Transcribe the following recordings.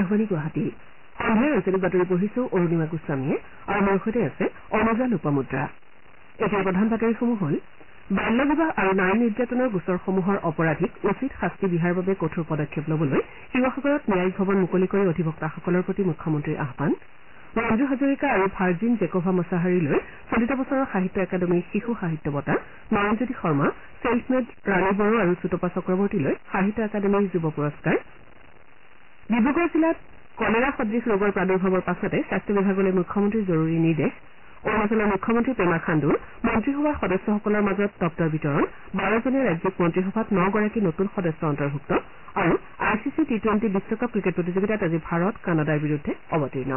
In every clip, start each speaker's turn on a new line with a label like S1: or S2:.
S1: আকাশবাণী গুৱাহাটী সন্ধিয়াৰ আঞ্চলিক বাতৰি পঢ়িছো অৰুণিমা গোস্বামীয়ে আৰু মোৰ সৈতে আছে অনুজা লোপামুদ্ৰা। এতিয়া প্ৰধান বাতৰিসমূহ হ'ল বাল্য বিবাহ আৰু নাৰী নিৰ্যাতনৰ গোচৰসমূহৰ অপৰাধীক উচিত শাস্তি বিহাৰ বাবে কঠোৰ পদক্ষেপ ল'বলৈ শিৱসাগৰত ন্যায়িক ভৱন মুকলি কৰি অধিবক্তাসকলৰ প্ৰতি মুখ্যমন্ত্ৰীৰ আহ্বান। ৰঞ্জু হাজৰিকা আৰু ভাৰ্জিন জেকভা মছাহাৰীলৈ চলিত বছৰৰ সাহিত্য একাডেমীৰ শিশু সাহিত্য বঁটা, নয়নজ্যোতি শৰ্মা, ছেল্ফ মেড ৰাণী বড়ো আৰু চুতপা চক্ৰৱৰ্তীলৈ সাহিত্য একাডেমীৰ যুৱ পুৰস্কাৰ। ডিব্ৰুগড় জিলাত কলেৰা সদৃশ ৰোগৰ প্ৰাদুৰ্ভাৱৰ পাছতে স্বাস্থ্য বিভাগলৈ মুখ্যমন্ত্ৰীৰ জৰুৰী নিৰ্দেশ। অৰুণাচলৰ মুখ্যমন্ত্ৰী পেমা খাণ্ডুৰ মন্ত্ৰীসভাৰ সদস্যসকলৰ মাজত দপ্তৰ বিতৰণ। 12জনীয়া ৰাজ্যিক মন্ত্ৰীসভাত 9গৰাকী নতুন সদস্য অন্তৰ্ভুক্ত আৰু ICC T20 বিশ্বকাপ ক্ৰিকেট প্ৰতিযোগিতাত আজি ভাৰত কানাডাৰ বিৰুদ্ধে অৱতীৰ্ণ।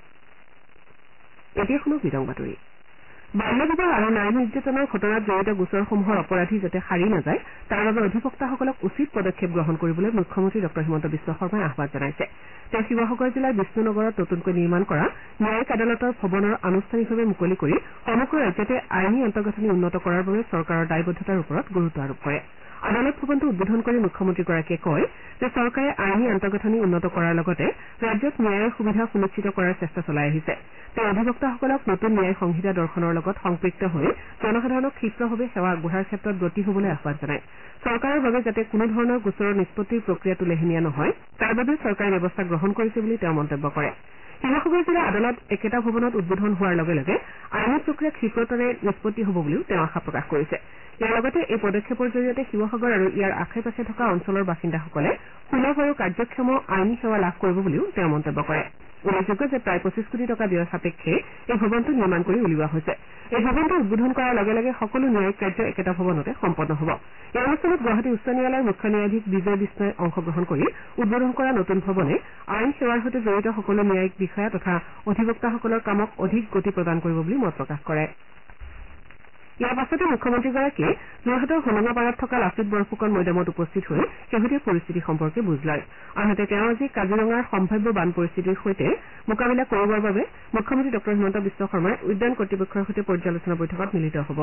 S1: এতিয়া শুনো বিৰং বাতৰি। বাল্য বিবাহ আৰু নাৰী নিৰ্যাতনৰ ঘটনাত জড়িত গোচৰসমূহৰ অপৰাধী যাতে সাৰি নাযায় তাৰ বাবে অধিবক্তাসকলক উচিত পদক্ষেপ গ্ৰহণ কৰিবলৈ মুখ্যমন্ত্ৰী ডঃ হিমন্ত বিশ্ব শৰ্মাই আহ্বান জনাইছে। তেওঁ শিৱসাগৰ জিলাৰ বিষ্ণুনগৰত নতুনকৈ নিৰ্মাণ কৰা ন্যায়িক আদালতৰ ভৱনৰ আনুষ্ঠানিকভাৱে মুকলি কৰি সমগ্ৰ ৰাজ্যতে আইনী আন্তঃগাঁথনি উন্নত কৰাৰ বাবে চৰকাৰৰ দায়বদ্ধতাৰ ওপৰত গুৰুত্ব আৰোপ কৰে। আদালত ভৱনটো উদ্বোধন কৰি মুখ্যমন্ত্ৰীগৰাকীয়ে কয় যে চৰকাৰে আইনী আন্তঃগাঁথনি উন্নত কৰাৰ লগতে ৰাজ্যত ন্যায়ৰ সুবিধা সুনিশ্চিত কৰাৰ চেষ্টা চলাই আহিছে। তেওঁ অধিবক্তাসকলক নতুন ন্যায় সংহিতা দৰ্শনৰ লগত সম্পৃক্ত হৈ জনসাধাৰণক ক্ষীপ্ৰভাৱে সেৱা আগবঢ়াৰ ক্ষেত্ৰত ব্ৰতী হ'বলৈ আহ্বান জনায়। চৰকাৰৰ বাবে যাতে কোনো ধৰণৰ গোচৰৰ নিষ্পত্তিৰ প্ৰক্ৰিয়াটো লেহেমীয়া নহয় তাৰ বাবে চৰকাৰে ব্যৱস্থা গ্ৰহণ কৰিছে বুলি তেওঁ মন্তব্য কৰে। শিৱসাগৰ জিলা আদালত একেটা ভৱনত উদ্বোধন হোৱাৰ লগে লগে আইনী প্ৰক্ৰিয়া ক্ষীপ্ৰতাৰে নিষ্পত্তি হ'ব বুলিও তেওঁ আশা প্ৰকাশ কৰিছে। ইয়াৰ লগতে এই পদক্ষেপৰ জৰিয়তে শিৱসাগৰ আৰু ইয়াৰ আশে পাশে থকা অঞ্চলৰ বাসিন্দাসকলে সুলভ আৰু কাৰ্যক্ষম আইনী সেৱা লাভ কৰিব বুলিও তেওঁ মন্তব্য কৰে। উল্লেখযোগ্য যে প্ৰায় 25 কোটি টকা ব্যয় সাপেক্ষে এই ভৱনটো নিৰ্মাণ কৰি উলিওৱা হৈছে। এই ভৱনটো উদ্বোধন কৰাৰ লগে লগে সকলো ন্যায়িক কাৰ্য একেটা ভৱনতে সম্পন্ন হ'ব। এই অনুষ্ঠানত গুৱাহাটী উচ্চ ন্যায়ালয়ৰ মুখ্য ন্যায়াধীশ বিজয় বিষ্ণই অংশগ্ৰহণ কৰি উদ্বোধন কৰা নতুন ভৱনে আইন সেৱাৰ সৈতে জড়িত সকলো ন্যায়িক বিষয়া তথা অধিবক্তাসকলৰ কামক অধিক গতি প্ৰদান কৰিব বুলি মত প্ৰকাশ কৰে। ইয়াৰ পাছতে মুখ্যমন্ত্ৰীগৰাকীয়ে যোৰহাটৰ হোলোঙাপাৰাত থকা লাচিত বৰফুকন মৈদামত উপস্থিত হৈ শেহতীয়া পৰিস্থিতি সম্পৰ্কে বুজ লয়। আনহাতে তেওঁ আজি কাজিৰঙাৰ সম্ভাৱ্য বান পৰিস্থিতিৰ সৈতে মোকাবিলা কৰিবৰ বাবে মুখ্যমন্ত্ৰী ডঃ হিমন্ত বিশ্ব শৰ্মাই উদ্যান কৰ্তৃপক্ষৰ সৈতে পৰ্যালোচনা বৈঠকত মিলিত হ'ব।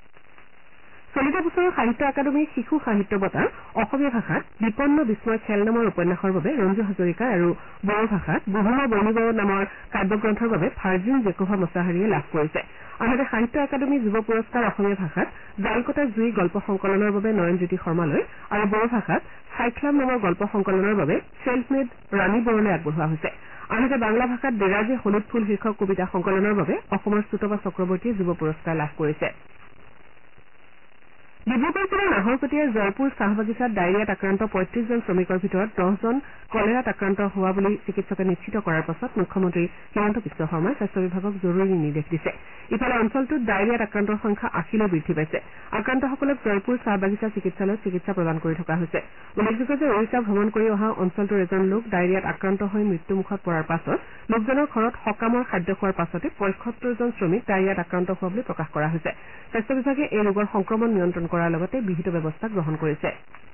S1: চলিত বছৰৰ সাহিত্য একাডেমীৰ শিশু সাহিত্য বঁটা অসমীয়া ভাষাত বিপন্ন বিস্ময় খেল নামৰ উপন্যাসৰ বাবে ৰঞ্জু হাজৰিকা আৰু বড়ো ভাষাত বুঢ়া বৰ্ণি বড়ো নামৰ কাব্যগ্ৰন্থৰ বাবে ভাৰ্জিন জেকভা মছাহাৰীয়ে লাভ কৰিছে। আনহাতে সাহিত্য একাডেমী যুৱ পুৰস্কাৰ অসমীয়া ভাষাত জালকটা জুই গল্প সংকলনৰ বাবে নয়নজ্যোতি শৰ্মালৈ আৰু বড়ো ভাষাত চাইক্লাম নামৰ গল্প সংকলনৰ বাবে ছেল্ফ মেড ৰাণী বড়োলৈ আগবঢ়োৱা হৈছে। আনহাতে বাংলা ভাষাত দেৰাজে হলুদ ফুল শীৰ্ষক কবিতা সংকলনৰ বাবে অসমৰ চুতপা চক্ৰৱৰ্তীয়ে যুৱ পুৰস্কাৰ লাভ কৰিছে। ডিব্ৰুগড় জিলাৰ নাহৰকটীয়াৰ জয়পুৰ চাহ বাগিচাত ডায়েৰিয়াত আক্ৰান্ত 35জন শ্ৰমিকৰ ভিতৰত 10জন কলেৰাত আক্ৰান্ত হোৱা বুলি চিকিৎসকে নিশ্চিত কৰাৰ পাছত মুখ্যমন্ত্ৰী হিমন্ত বিশ্ব শৰ্মাই স্বাস্থ্য বিভাগক জৰুৰী নিৰ্দেশ দিছে। ইফালে অঞ্চলটোত ডায়েৰিয়াত আক্ৰান্তৰ সংখ্যা 80লৈ বৃদ্ধি পাইছে। আক্ৰান্তসকলক জয়পুৰ চাহ বাগিচা চিকিৎসালয়ত চিকিৎসা প্ৰদান কৰি থকা হৈছে। উল্লেখযোগ্য যে ওড়িশা ভ্ৰমণ কৰি অহা অঞ্চলটোৰ এজন লোক ডায়েৰিয়াত আক্ৰান্ত হৈ মৃত্যুমুখত পৰাৰ পাছত লোকজনৰ ঘৰত সকামৰ খাদ্য খোৱাৰ পাছতে 75জন শ্ৰমিক ডায়েৰিয়াত আক্ৰান্ত হোৱা বুলি প্ৰকাশ কৰা হৈছে। স্বাস্থ্য বিভাগে এই ৰোগৰ সংক্ৰমণ নিয়ন্ত্ৰণ কৰাৰ লগতে বিহিত ব্যৱস্থা গ্ৰহণ কৰিছে।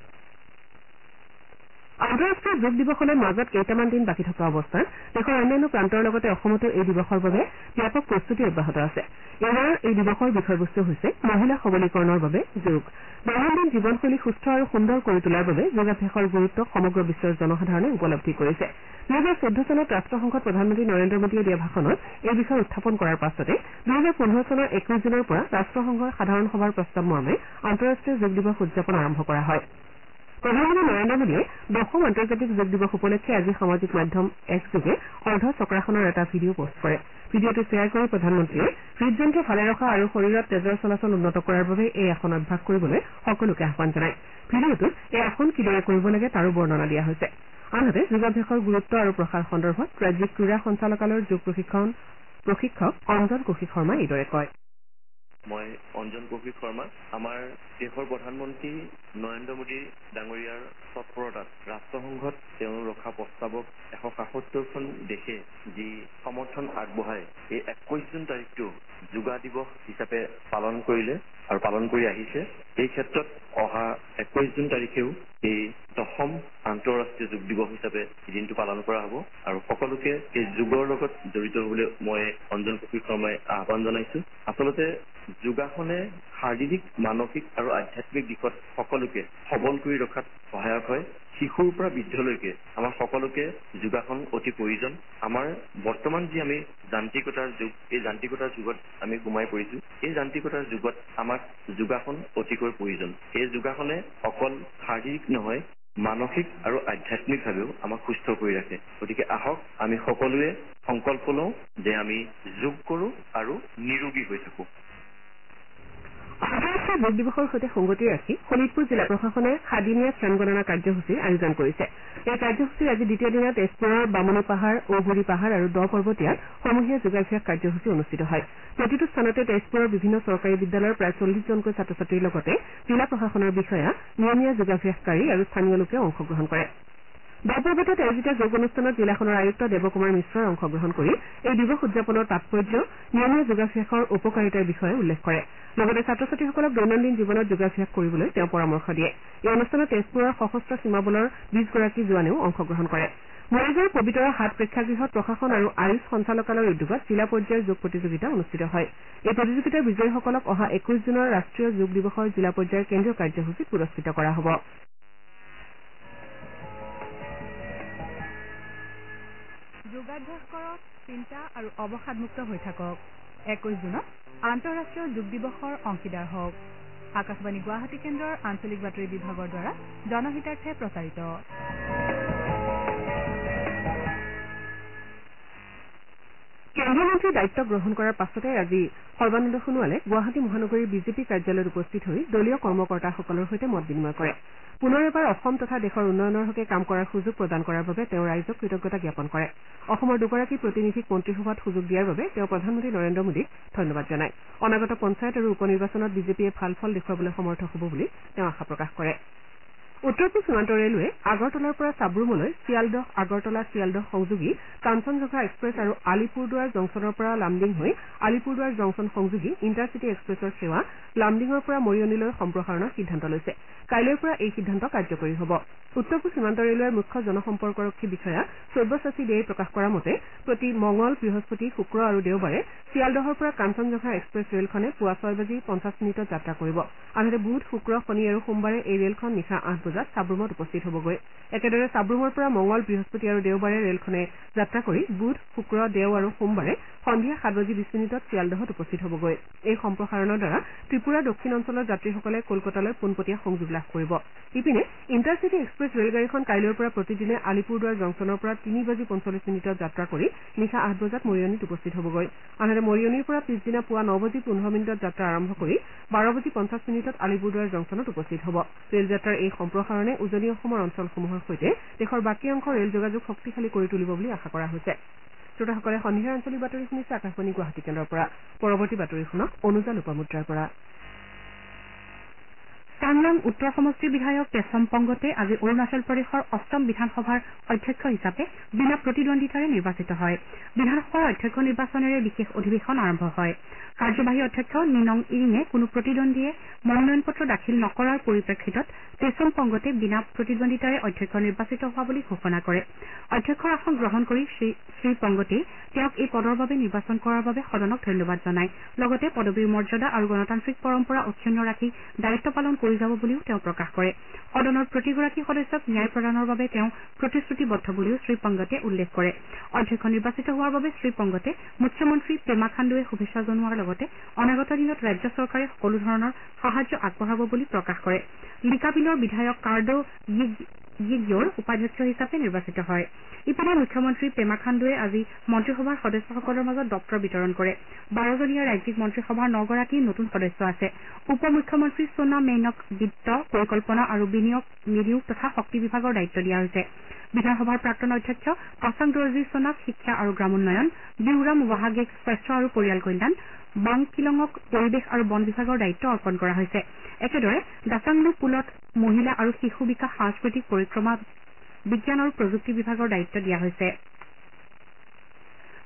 S1: আন্তঃৰাষ্ট্ৰীয় যোগ দিৱসলৈ মাজত কেইটামান দিন বাকী থকা অৱস্থাত দেশৰ অন্যান্য প্ৰান্তৰ লগতে অসমতো এই দিৱসৰ বাবে ব্যাপক প্ৰস্তুতি অব্যাহত আছে। এইবাৰৰ এই দিৱসৰ বিষয়বস্তু হৈছে মহিলা সবলীকৰণৰ বাবে যোগ। দৈনন্দিন জীৱনশৈলী সুস্থ আৰু সুন্দৰ কৰি তোলাৰ বাবে যোগাভ্যাসৰ গুৰুত্ব সমগ্ৰ বিশ্বৰ জনসাধাৰণে উপলব্ধি কৰিছে। 2014 চনত ৰাষ্ট্ৰসংঘত প্ৰধানমন্ত্ৰী নৰেন্দ্ৰ মোদীয়ে দিয়া ভাষণত এই বিষয় উত্থাপন কৰাৰ পাছতে 2015 চনৰ 21 জুনৰ পৰা ৰাষ্ট্ৰসংঘৰ সাধাৰণ সভাৰ প্ৰস্তাৱ মৰ্মে আন্তঃৰাষ্ট্ৰীয় যোগ দিৱস উদযাপন আৰম্ভ কৰা হয়। প্ৰধানমন্ত্ৰী নৰেন্দ্ৰ মোদীয়ে 10ম আন্তৰ্জাতিক যোগ দিৱস উপলক্ষে আজি সামাজিক মাধ্যম এক্সযোগে অৰ্ধ চক্ৰাসনৰ এটা ভিডিঅ' পোষ্ট কৰে। ভিডিঅ'টো শ্বেয়াৰ কৰি প্ৰধানমন্ত্ৰীয়ে হৃদযন্ত্ৰ ভালে ৰখা আৰু শৰীৰত তেজৰ চলাচল উন্নত কৰাৰ বাবে এই আসন অভ্যাস কৰিবলৈ সকলোকে আহ্বান জনায়। ভিডিঅ'টোত এই আসন কিদৰে কৰিব লাগে তাৰো বৰ্ণনা দিয়া হৈছে। আনহাতে যোগাভ্যাসৰ গুৰুত্ব আৰু প্ৰসাৰ সন্দৰ্ভত ৰাজ্যিক ক্ৰীড়া সঞ্চালকালয়ৰ যোগ প্ৰশিক্ষক অঞ্জন কৌশিক শৰ্মাই এইদৰে কয়।
S2: মই অঞ্জন কৌশিক শৰ্মা। আমাৰ দেশৰ প্ৰধানমন্ত্ৰী নৰেন্দ্ৰ মোদী ডাঙৰীয়াৰ তৎপৰতাত ৰাষ্ট্ৰসংঘত তেওঁ ৰখা প্ৰস্তাৱক 177খন দেশে যি সমৰ্থন আগবঢ়ায় এই 21 জুন তাৰিখটো যোগা দিৱস হিচাপে পালন কৰিলে আৰু পালন কৰি আহিছে। এই ক্ষেত্ৰত অহা 21 জুন তাৰিখেও এই 10ম আন্তঃৰাষ্ট্ৰীয় যোগ দিৱস হিচাপে এই দিনটো পালন কৰা হ'ব আৰু সকলোকে এই যোগৰ লগত জড়িত হ'বলৈ মই অঞ্জন কৌশিক শৰ্মাই আহ্বান জনাইছো। আচলতে যোগাসনে শাৰীৰিক, মানসিক আৰু আধ্যাত্মিক দিশত সকলোকে সবল কৰি ৰখাত সহায়ক হয়। শিশুৰ পৰা বৃদ্ধলৈকে আমাৰ সকলোকে যোগাসন অতি প্ৰয়োজন। আমাৰ বৰ্তমান যি আমি যান্ত্ৰিকতাৰ যুগ, এই যান্ত্ৰিকতাৰ যুগত আমি সোমাই পৰিছো। এই যান্ত্ৰিকতাৰ যুগত আমাক যোগাসন অতিকৈ প্ৰয়োজন। এই যোগাসনে অকল শাৰীৰিক নহয়, মানসিক আৰু আধ্যাত্মিকভাৱেও আমাক সুস্থ কৰি ৰাখে। গতিকে আহক আমি সকলোৱে সংকল্প লওঁ যে আমি যোগ কৰোঁ আৰু নিৰোগী হৈ থাকোঁ।
S1: আন্তঃৰাষ্ট্ৰীয় যোগ দিৱসৰ সৈতে সংগতি ৰাখি শোণিতপুৰ জিলা প্ৰশাসনে সাদিনীয়া শ্ৰম গণনা কাৰ্যসূচীৰ আয়োজন কৰিছে। এই কাৰ্যসূচীৰ আজি দ্বিতীয় দিনা তেজপুৰৰ বামুণী পাহাৰ, ঔগুৰি পাহাৰ আৰু দ পৰ্বতীয়াত সমূহীয়া যোগাভ্যাস কাৰ্যসূচী অনুষ্ঠিত হয়। প্ৰতিটো স্থানতে তেজপুৰৰ বিভিন্ন চৰকাৰী বিদ্যালয়ৰ প্ৰায় 40জনকৈ ছাত্ৰ ছাত্ৰীৰ লগতে জিলা প্ৰশাসনৰ বিষয়া, নিয়মীয়া যোগাভ্যাসকাৰী আৰু স্থানীয় লোকে অংশগ্ৰহণ কৰে। দ পৰ্বতত আয়োজিত যোগ অনুষ্ঠানত জিলাখনৰ আয়ুক্ত দেৱকুমাৰ মিশ্ৰই অংশগ্ৰহণ কৰি এই দিৱস উদযাপনৰ তাৎপৰ্য, নিয়মীয়া যোগাভ্যাসৰ উপকাৰিতাৰ বিষয়ে উল্লেখ কৰে। লগতে ছাত্ৰ ছাত্ৰীসকলক দৈনন্দিন জীৱনত যোগাভ্যাস কৰিবলৈ তেওঁ পৰামৰ্শ দিয়ে। এই অনুষ্ঠানত তেজপুৰৰ সশস্ত্ৰ সীমা বলৰ 20গৰাকী জোৱানেও অংশগ্ৰহণ কৰে। মৰিগাঁৱৰ পবিতৰা হাট প্ৰেক্ষাগৃহত প্ৰশাসন আৰু আয়ুষ সঞ্চালকালয়ৰ উদ্যোগত জিলা পৰ্যায়ৰ যোগ প্ৰতিযোগিতা অনুষ্ঠিত হয়। এই প্ৰতিযোগিতাৰ বিজয়ীসকলক অহা 21 জুনৰ ৰাষ্ট্ৰীয় যোগ দিৱসৰ জিলা পৰ্যায়ৰ কেন্দ্ৰীয় কাৰ্যসূচীত পুৰস্কৃত কৰা হ'ব।
S3: যোগাভ্যাস কৰক, চিন্তা আৰু অৱসাদমুক্ত হৈ থাকক। 21 জুনত আন্তঃৰাষ্ট্ৰীয় যোগ দিৱসৰ অংশীদাৰ হওক। আকাশবাণী গুৱাহাটী কেন্দ্ৰৰ আঞ্চলিক বাতৰি বিভাগৰ দ্বাৰা জনহিতাৰ্থে প্ৰচাৰিত।
S1: কেন্দ্ৰীয় মন্ত্ৰীৰ দায়িত্ব গ্ৰহণ কৰাৰ পাছতে আজি সৰ্বানন্দ সোণোৱালে গুৱাহাটী মহানগৰীৰ বিজেপি কাৰ্যালয়ত উপস্থিত হৈ দলীয় কৰ্মকৰ্তাসকলৰ সৈতে মত বিনিময় কৰে। পুনৰ এবাৰ অসম তথা দেশৰ উন্নয়নৰ হকে কাম কৰাৰ সুযোগ প্ৰদান কৰাৰ বাবে তেওঁ ৰাইজক কৃতজ্ঞতা জ্ঞাপন কৰে। অসমৰ দুগৰাকী প্ৰতিনিধিক মন্ত্ৰীসভাত সুযোগ দিয়াৰ বাবে তেওঁ প্ৰধানমন্ত্ৰী নৰেন্দ্ৰ মোদীক ধন্যবাদ জনায়। অনাগত পঞ্চায়ত আৰু উপ নিৰ্বাচনত বিজেপিয়ে ভাল ফল দেখুৱাবলৈ সমৰ্থ হ'ব বুলি তেওঁ আশা প্ৰকাশ কৰে। উত্তৰ পূব সীমান্ত ৰেলৱে আগৰতলাৰ পৰা চাব্ৰুমলৈ শিয়ালদহ আগৰতলা শিয়ালদহ সংযোগী কাঞ্চনজংঘা এক্সপ্ৰেছ আৰু আলিপুৰদুৱাৰ জংচনৰ পৰা লামডিং হৈ আলিপুৰদুৱাৰ জংচন সংযোগী ইণ্টাৰচিটি এক্সপ্ৰেছৰ সেৱা লামডিঙৰ পৰা মৰিয়নীলৈ সম্প্ৰসাৰণৰ সিদ্ধান্ত লৈছে। কাইলৈৰ পৰা এই সিদ্ধান্ত কাৰ্যকৰী হ'ব। উত্তৰ পূব সীমান্ত ৰেলৱেৰ মুখ্য জনসম্পৰ্কৰক্ষী বিষয়া সব্যসাচী দেয়ে প্ৰকাশ কৰা মতে প্ৰতি মঙল, বৃহস্পতি, শুক্ৰ আৰু দেওবাৰে শিয়ালদহৰ পৰা কাঞ্চনজংঘা এক্সপ্ৰেছ ৰেলখনে পুৱা 6:50 যাত্ৰা কৰিব। আনহাতে বুধ, শুক্ৰ, শনি আৰু সোমবাৰে এই ৰেলখন নিশা 8 বজাত চাব্ৰুমত উপস্থিত হ'বগৈ। একেদৰে চাব্ৰুমৰ পৰা মঙল, বৃহস্পতি আৰু দেওবাৰে ৰেলখনে যাত্ৰা কৰি বুধ, শুক্ৰ, দেও আৰু সোমবাৰে সন্ধিয়া 7:20 শিয়ালদহত উপস্থিত হ'বগৈ। এই সম্প্ৰসাৰণৰ দ্বাৰা ত্ৰিপুৰা দক্ষিণ অঞ্চলৰ যাত্ৰীসকলে কলকাতালৈ পোনপটীয়া সংযোগ লাভ কৰিব। ইপিনে ইণ্টাৰচিটি এক্সপ্ৰেছ ৰেলগাড়ীখন কাইলৈৰ পৰা প্ৰতিদিনে আলিপুৰদুৱাৰ জংচনৰ পৰা 3:45 যাত্ৰা কৰি নিশা 8 বজাত মৰিয়নীত উপস্থিত হ'বগৈ। আনহাতে মৰিয়নীৰ পৰা পিছদিনা পুৱা 9:15 যাত্ৰা আৰম্ভ কৰি 12:50 আলিপুৰদুৱাৰ জংচনত উপস্থিত হ'ব। ৰেলযাত্ৰাৰ এই সম্প্ৰসাৰণে উজনি অসমৰ অঞ্চলসমূহৰ সৈতে দেশৰ বাকী অংশৰ ৰেল যোগাযোগ শক্তিশালী কৰি তুলিব বুলি আশা কৰা হৈছে। শ্ৰোতাসকলে সন্ধিয়াৰ আঞ্চলিক বাতৰি শুনিছে আকাশবাণী গুৱাহাটী কেন্দ্ৰৰ পৰা। পৰৱৰ্তী বাতৰি শুনক অনুজা লোপামুদ্ৰাৰ পৰা।
S3: চাংলাং উত্তৰ সমষ্টিৰ বিধায়ক তেচম পংগতে আজি অৰুণাচল প্ৰদেশৰ 8ম বিধানসভাৰ অধ্যক্ষ হিচাপে বিনা প্ৰতিদ্বন্দ্বিতাৰে নিৰ্বাচিত হয়। বিধানসভাৰ অধ্যক্ষ নিৰ্বাচনেৰে বিশেষ অধিৱেশন আৰম্ভ হয়। কাৰ্যবাহী অধ্যক্ষ নিনং ইৰিঙে কোনো প্ৰতিদ্বন্দ্বীয়ে মনোনয়ন পত্ৰ দাখিল নকৰাৰ পৰিপ্ৰেক্ষিতত তেচম পংগতে বিনা প্ৰতিদ্বন্দ্বিতাৰে অধ্যক্ষ নিৰ্বাচিত হোৱা বুলি ঘোষণা কৰে। অধ্যক্ষৰ আসন গ্ৰহণ কৰি শ্ৰী পংগতেই তেওঁক এই পদৰ বাবে নিৰ্বাচন কৰাৰ বাবে সদনক ধন্যবাদ জনায়। লগতে পদবীৰ মৰ্যাদা আৰু গণতান্ত্ৰিক পৰম্পৰা অক্ষুণ্ণ ৰাখি দায়িত্ব পালন কৰি যাব বুলিও তেওঁ প্ৰকাশ কৰে। সদনৰ প্ৰতিগৰাকী সদস্যক ন্যায় প্ৰদানৰ বাবে তেওঁ প্ৰতিশ্ৰুতিবদ্ধ বুলিও শ্ৰীপংগতে উল্লেখ কৰে। অধ্যক্ষ নিৰ্বাচিত হোৱাৰ বাবে শ্ৰীপংগতে মুখ্যমন্ত্ৰী পেমা খাণ্ডুৱে শুভেচ্ছা জনোৱাৰ লগতে অনাগত দিনত ৰাজ্য চৰকাৰে সকলো ধৰণৰ সাহায্য আগবঢ়াব বুলি প্ৰকাশ কৰে। লিকাবিলৰ বিধায়ক কাৰ্ডো য়িগিঅ'ৰ উপাধ্যক্ষ হিচাপে নিৰ্বাচিত হয়। ইপিনে মুখ্যমন্ত্ৰী পেমা খাণ্ডুৱে আজি মন্ত্ৰীসভাৰ সদস্যসকলৰ মাজত দপ্তৰ বিতৰণ কৰে। 12জনীয়া ৰাজ্যিক মন্ত্ৰীসভাৰ 9গৰাকী নতুন সদস্য আছে। উপ মুখ্যমন্ত্ৰী সোণা মেইনক বিত্ত, পৰিকল্পনা আৰু বিনিয়োগ তথা শক্তি বিভাগৰ দায়িত্ব দিয়া হৈছে। বিধানসভাৰ প্ৰাক্তন অধ্যক্ষ পাছাং দৰ্জী সোণাক শিক্ষা আৰু গ্ৰামোন্নয়ন, বিউৰাম ৱাহাগেক স্বাস্থ্য আৰু পৰিয়াল কল্যাণ, বাং কিলঙক পৰিৱেশ আৰু বন বিভাগৰ দায়িত্ব অৰ্পণ কৰা হৈছে। একেদৰে দাচাংলু পুলত মহিলা আৰু শিশু বিকাশ, সাংস্কৃতিক পৰিক্ৰমা, বিজ্ঞান আৰু প্ৰযুক্তি বিভাগৰ দায়িত্ব দিয়া হৈছে।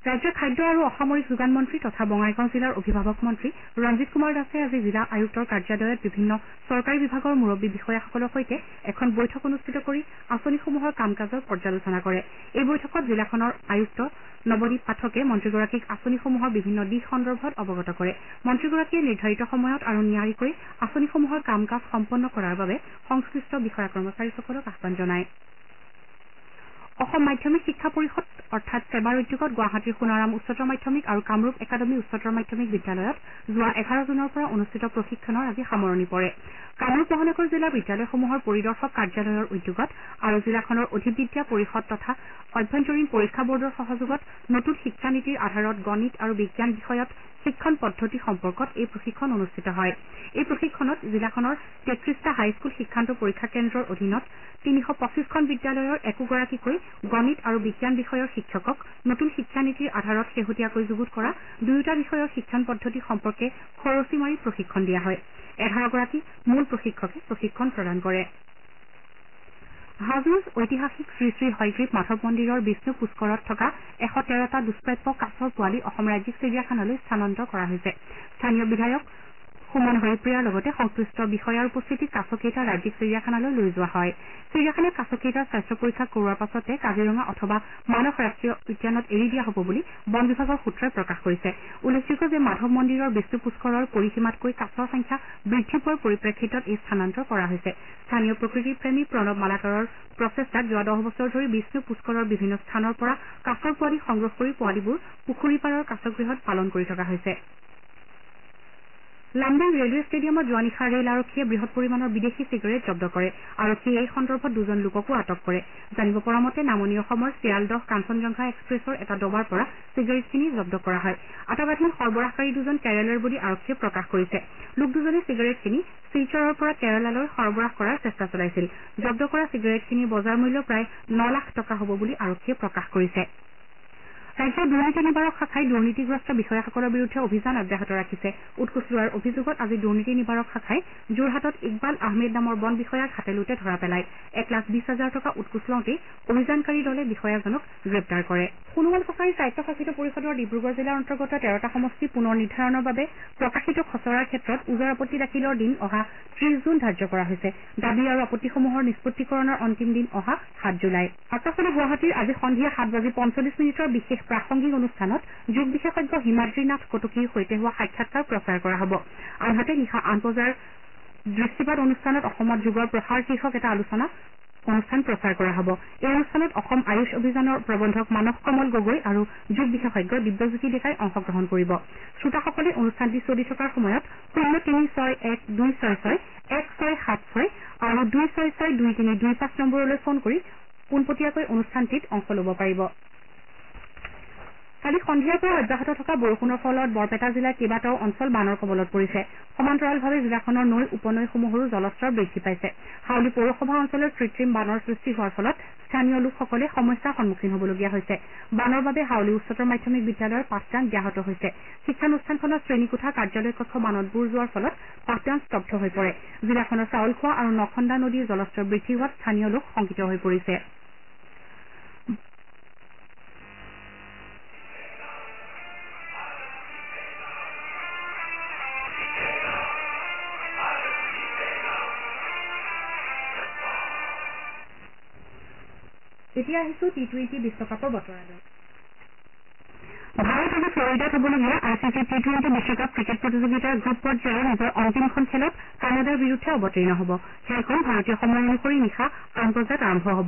S3: ৰাজ্যৰ খাদ্য আৰু অসামৰিক যোগান মন্ত্ৰী তথা বঙাইগাঁও জিলাৰ অভিভাৱক মন্ত্ৰী ৰঞ্জিত কুমাৰ দাসে আজি জিলা আয়ুক্তৰ কাৰ্যালয়ত বিভিন্ন চৰকাৰী বিভাগৰ মুৰব্বী বিষয়াসকলৰ সৈতে এখন বৈঠক অনুষ্ঠিত কৰি আঁচনিসমূহৰ কাম কাজৰ পৰ্যালোচনা কৰে। এই বৈঠকত জিলাখনৰ আয়ুক্ত নৱদীপ পাঠকে মন্ত্ৰীগৰাকীক আঁচনিসমূহৰ বিভিন্ন দিশ সন্দৰ্ভত অৱগত কৰে। মন্ত্ৰীগৰাকীয়ে নিৰ্ধাৰিত সময়ত আৰু নিয়াৰিকৈ আঁচনিসমূহৰ কাম কাজ সম্পন্ন কৰাৰ বাবে সংশ্লিষ্ট বিষয়া কৰ্মচাৰীসকলক আহ্বান জনায়। অসম মাধ্যমিক শিক্ষা পৰিষদ অৰ্থাৎ ছেবাৰ উদ্যোগত গুৱাহাটীৰ সোণাৰাম উচ্চতৰ মাধ্যমিক আৰু কামৰূপ একাডেমী উচ্চতৰ মাধ্যমিক বিদ্যালয়ত যোৱা 11 জুনৰ পৰা অনুষ্ঠিত প্ৰশিক্ষণৰ আজি সামৰণি পৰে। কামৰূপ মহানগৰ জিলাৰ বিদ্যালয়সমূহৰ পৰিদৰ্শক কাৰ্যালয়ৰ উদ্যোগত আৰু জিলাখনৰ অধিবিদ্যা পৰিষদ তথা অভ্যন্তৰীণ পৰীক্ষা বৰ্ডৰ সহযোগত নতুন শিক্ষা নীতিৰ আধাৰত গণিত আৰু বিজ্ঞান বিষয়ত শিক্ষণ পদ্ধতি সম্পৰ্কত এই প্ৰশিক্ষণ অনুষ্ঠিত হয়। এই প্ৰশিক্ষণত জিলাখনৰ 33টা হাইস্কুল শিক্ষান্ত পৰীক্ষা কেন্দ্ৰৰ অধীনত 325খন বিদ্যালয়ৰ একোগৰাকীকৈ গণিত আৰু বিজ্ঞান বিষয়ৰ শিক্ষকক নতুন শিক্ষা নীতিৰ আধাৰত শেহতীয়াকৈ যুগুত কৰা দুয়োটা বিষয়ৰ শিক্ষণ পদ্ধতি সম্পৰ্কে খৰচি মাৰি প্ৰশিক্ষণ দিয়া হয়। 11গৰাকী মূল প্ৰশিক্ষকে প্ৰশিক্ষণ প্ৰদান কৰে। হাজোৰ ঐতিহাসিক শ্ৰী শ্ৰী হয়গ্ৰীৱ মাধৱ মন্দিৰৰ বিষ্ণু পুষ্কৰত থকা 113টা দুষ্প্ৰাপ্য কাছৰ পোৱালি অসম ৰাজ্যিক চিৰিয়াখানালৈ স্থানান্তৰ কৰা হৈছে। স্থানীয় বিধায়ক সুমন হৰিপ্ৰিয়াৰ লগতে সংশ্লিষ্ট বিষয়াৰ উপস্থিতিত কাছকেইটা ৰাজ্যিক চিৰিয়াখানালৈ লৈ যোৱা হয়। চিৰিয়াখানাত কাছকেইটাৰ স্বাস্থ্য পৰীক্ষা কৰোৱাৰ পাছতে কাজিৰঙা অথবা মানস ৰাষ্ট্ৰীয় উদ্যানত এৰি দিয়া হ'ব বুলি বন বিভাগৰ সূত্ৰই প্ৰকাশ কৰিছে। উল্লেখযোগ্য যে মাধৱ মন্দিৰৰ বিষ্ণু পুষ্কৰৰ পৰিসীমাতকৈ কাছৰ সংখ্যা বৃদ্ধি পোৱাৰ পৰিপ্ৰেক্ষিতত এই স্থানান্তৰ কৰা হৈছে। স্থানীয় প্ৰকৃতিপ্ৰেমী প্ৰণৱ মালাকাৰৰ প্ৰচেষ্টাত যোৱা 10 বছৰ ধৰি বিষ্ণু পুষ্কৰৰ বিভিন্ন স্থানৰ পৰা কাছৰ পোৱালি সংগ্ৰহ কৰি পোৱালিবোৰ পুখুৰী পাৰৰ কাছগৃহত পালন কৰি থকা হৈছে। লামডিং ৰেলৱে ষ্টেডিয়ামত যোৱা নিশা ৰেল আৰক্ষীয়ে বৃহৎ পৰিমাণৰ বিদেশী চিগাৰেট জব্দ কৰে। আৰক্ষীয়ে এই সন্দৰ্ভত 2জন লোককো আটক কৰে। জানিব পৰা মতে নামনি অসমৰ চিয়ালদহ কাঞ্চনজংঘা এক্সপ্ৰেছৰ এটা ডবাৰ পৰা চিগাৰেটখিনি জব্দ কৰা হয়। আটকাধীন সৰবৰাহকাৰী 2জন কেৰালাৰ বুলি আৰক্ষীয়ে প্ৰকাশ কৰিছে। লোক 2জনে চিগাৰেটখিনি শিলচৰৰ পৰা কেৰালালৈ সৰবৰাহ কৰাৰ চেষ্টা চলাইছিল। জব্দ কৰা চিগাৰেটখিনিৰ বজাৰ মূল্য প্ৰায় 9 লাখ টকা হ'ব বুলি আৰক্ষীয়ে প্ৰকাশ কৰিছে। ৰাজ্যৰ দুৰ্নীতি নিবাৰক শাখাই দুৰ্নীতিগ্ৰস্ত বিষয়াসকলৰ বিৰুদ্ধে অভিযান অব্যাহত ৰাখিছে। উৎকোচ লোৱাৰ অভিযোগত আজি দুৰ্নীতি নিবাৰক শাখাই যোৰহাটত ইকবাল আহমেদ নামৰ বন বিষয়াক হাতেলোতে ধৰা পেলায়। 1,20,000 টকা উৎকোচ লওঁতেই অভিযানকাৰী দলে বিষয়াজনক গ্ৰেপ্তাৰ কৰে। সোণোৱাল কছাৰী স্বায়ত্তশাসিত পৰিষদৰ ডিব্ৰুগড় জিলাৰ অন্তৰ্গত 13টা সমষ্টি পুনৰ নিৰ্ধাৰণৰ বাবে প্ৰকাশিত খচৰাৰ ক্ষেত্ৰত ওজৰ আপত্তি দাখিলৰ দিন অহা 30 জুন ধাৰ্য কৰা হৈছে। দাবী আৰু আপত্তিসমূহৰ নিষ্পত্তিকৰণৰ অন্তিম দিন অহা 7 জুলাই। আকাশবাণী গুৱাহাটীৰ আজি সন্ধিয়া 7:45 বিশেষ প্ৰাসংগিক অনুষ্ঠানত যোগ বিশেষজ্ঞ হিমাদ্ৰী নাথ কটকীৰ সৈতে হোৱা সাক্ষাৎকাৰ প্ৰচাৰ কৰা হ'ব। আনহাতে নিশা 8 বজাৰ দৃষ্টিপাত অনুষ্ঠানত অসমত যোগৰ প্ৰসাৰ শীৰ্ষক এটা আলোচনা অনুষ্ঠান প্ৰচাৰ কৰা হ'ব। এই অনুষ্ঠানত অসম আয়ুষ অভিযানৰ প্ৰবন্ধক মানস কমল গগৈ আৰু যোগ বিশেষজ্ঞ দিব্যজ্যোতি ডেকাই অংশগ্ৰহণ কৰিব। শ্ৰোতাসকলে অনুষ্ঠানটি চলি থকাৰ সময়ত 0361266167 আৰু 2662325 নম্বৰলৈ ফোন কৰি পোনপটীয়াকৈ অনুষ্ঠানটিত অংশ ল'ব পাৰিব। কালি সন্ধিয়াৰ পৰা অব্যাহত থকা বৰষুণৰ ফলত বৰপেটা জিলাৰ কেইবাটাও অঞ্চল বানৰ কবলত পৰিছে। সমান্তৰালভাৱে জিলাখনৰ নৈ উপনৈসমূহৰো জলস্তৰ বৃদ্ধি পাইছে। হাউলী পৌৰসভা অঞ্চলত কৃত্ৰিম বানৰ সৃষ্টি হোৱাৰ ফলত স্থানীয় লোকসকলে সমস্যাৰ সন্মুখীন হ'বলগীয়া হৈছে। বানৰ বাবে হাউলী উচ্চতৰ মাধ্যমিক বিদ্যালয়ৰ পাঠদান ব্যাহত হৈছে। শিক্ষানুষ্ঠানখনৰ শ্ৰেণীকোঠা কাৰ্যালয় কক্ষ বানত বুৰ যোৱাৰ ফলত পাঠদান স্তব্ধ হৈ পৰে। জিলাখনৰ চাউলখোৱা আৰু নখন্দা নদীৰ জলস্তৰ বৃদ্ধি হোৱাত স্থানীয় লোক শংকিত হৈ পৰিছে। এতিয়া আহিছো T20 বিশ্বকাপৰ বতৰালৈ। ভাৰত আজি ফ্লৰিডাত হ'বলগীয়া ICC T20 বিশ্বকাপ ক্ৰিকেট প্ৰতিযোগিতাৰ গ্ৰুপ পৰ্যায়ৰ নিজৰ অন্তিমখন খেলত কানাডাৰ বিৰুদ্ধে অৱতীৰ্ণ হ'ব। খেলখন ভাৰতীয় সময় অনুসৰি নিশা 8 বজাত আৰম্ভ হ'ব।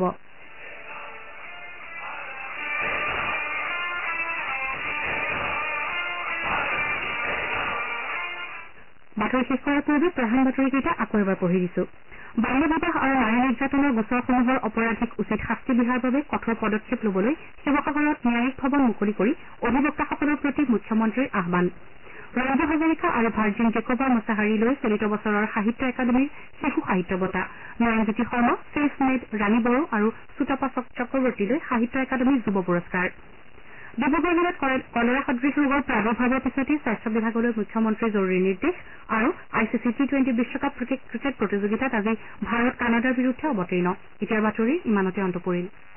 S3: বাতৰি শেষ কৰাৰ পূৰ্বে প্ৰধান বাতৰিকেইটা আকৌ এবাৰ পঢ়ি দিছো। বাল্য বিবাহ আৰু নাৰী নিৰ্যাতনৰ গোচৰসমূহৰ অপৰাধীক উচিত শাস্তি বিহাৰ বাবে কঠোৰ পদক্ষেপ ল'বলৈ শিৱসাগৰত ন্যায়িক ভৱন মুকলি কৰি অধিবক্তাসকলৰ প্ৰতি মুখ্যমন্ত্ৰীৰ আহ্বান। ৰঞ্জু হাজৰিকা আৰু ভাৰ্জিন জেকবৰ মোছাহাৰীলৈ চলিত বছৰৰ সাহিত্য একাডেমীৰ শিশু সাহিত্য বঁটা। নয়নজ্যোতি শৰ্মা, ছেল্ফ মেড ৰাণী বড়ো আৰু চুতাপা চক্ৰৱৰ্তীলৈ সাহিত্য একাডেমীৰ যুৱ পুৰস্কাৰ। ডিব্ৰুগড় জিলাত কলেৰা সদৃশ ৰোগৰ প্ৰাদুৰ্ভাৱৰ পিছতে স্বাস্থ্য বিভাগলৈ মুখ্যমন্ত্ৰীৰ জৰুৰী নিৰ্দেশ আৰু ICC T20 বিশ্বকাপ ক্ৰিকেট প্ৰতিযোগিতাত আজি ভাৰত কানাডাৰ বিৰুদ্ধে অৱতীৰ্ণ। এতিয়াৰ বাতৰি ইমানতে অন্ত পৰিল।